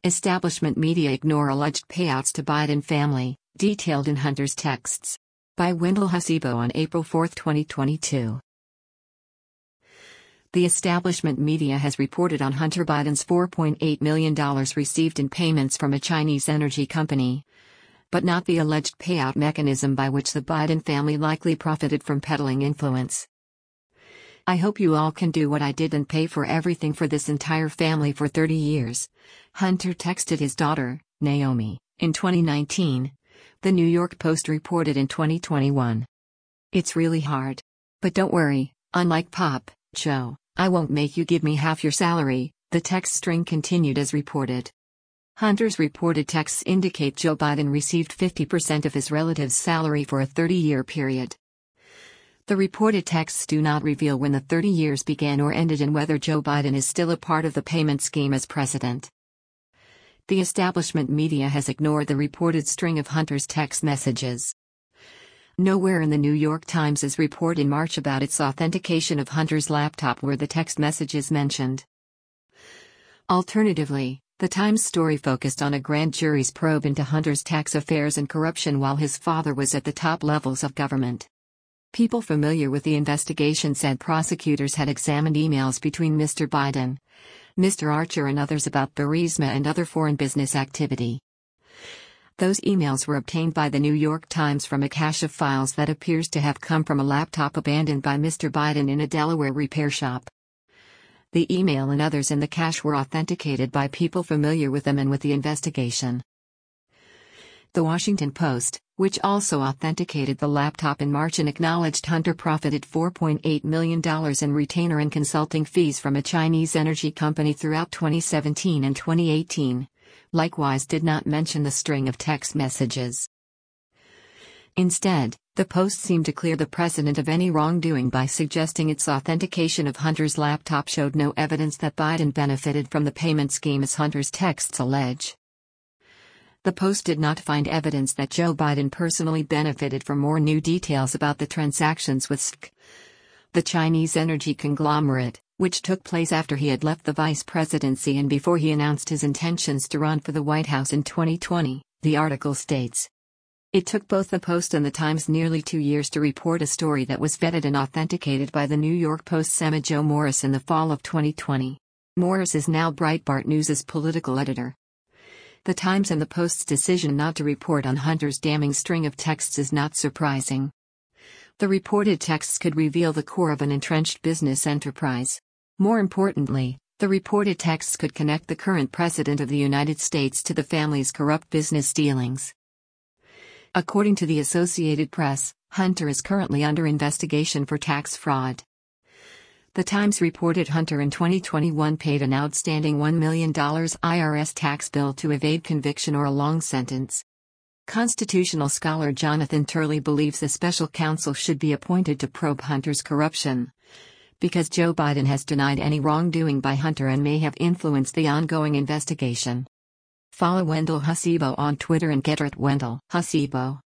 Establishment media ignore alleged payouts to Biden family, detailed in Hunter's texts. By Wendell Hasibo on April 4, 2022. The establishment media has reported on Hunter Biden's $4.8 million received in payments from a Chinese energy company, but not the alleged payout mechanism by which the Biden family likely profited from peddling influence. I hope you all can do what I did and pay for everything for this entire family for 30 years, Hunter texted his daughter, Naomi, in 2019, the New York Post reported in 2021. It's really hard. But don't worry, unlike Pop, Joe, I won't make you give me half your salary, the text string continued as reported. Hunter's reported texts indicate Joe Biden received 50% of his relative's salary for a 30-year period. The reported texts do not reveal when the 30 years began or ended and whether Joe Biden is still a part of the payment scheme as president. The establishment media has ignored the reported string of Hunter's text messages. Nowhere in the New York Times' report in March about its authentication of Hunter's laptop were the text messages mentioned. Alternatively, the Times story focused on a grand jury's probe into Hunter's tax affairs and corruption while his father was at the top levels of government. People familiar with the investigation said prosecutors had examined emails between Mr. Biden, Mr. Archer and others about Burisma and other foreign business activity. Those emails were obtained by the New York Times from a cache of files that appears to have come from a laptop abandoned by Mr. Biden in a Delaware repair shop. The email and others in the cache were authenticated by people familiar with them and with the investigation. The Washington Post, which also authenticated the laptop in March and acknowledged Hunter profited $4.8 million in retainer and consulting fees from a Chinese energy company throughout 2017 and 2018, likewise did not mention the string of text messages. Instead, the Post seemed to clear the president of any wrongdoing by suggesting its authentication of Hunter's laptop showed no evidence that Biden benefited from the payment scheme as Hunter's texts allege. The Post did not find evidence that Joe Biden personally benefited from more new details about the transactions with SK, the Chinese energy conglomerate, which took place after he had left the vice presidency and before he announced his intentions to run for the White House in 2020, the article states. It took both the Post and the Times nearly 2 years to report a story that was vetted and authenticated by the New York Post's Emma Jo Morris in the fall of 2020. Morris is now Breitbart News' political editor. The Times and the Post's decision not to report on Hunter's damning string of texts is not surprising. The reported texts could reveal the core of an entrenched business enterprise. More importantly, the reported texts could connect the current president of the United States to the family's corrupt business dealings. According to the Associated Press, Hunter is currently under investigation for tax fraud. The Times reported Hunter in 2021 paid an outstanding $1 million IRS tax bill to evade conviction or a long sentence. Constitutional scholar Jonathan Turley believes a special counsel should be appointed to probe Hunter's corruption, because Joe Biden has denied any wrongdoing by Hunter and may have influenced the ongoing investigation. Follow Wendell Hasibo on Twitter and get @WendellHasibo.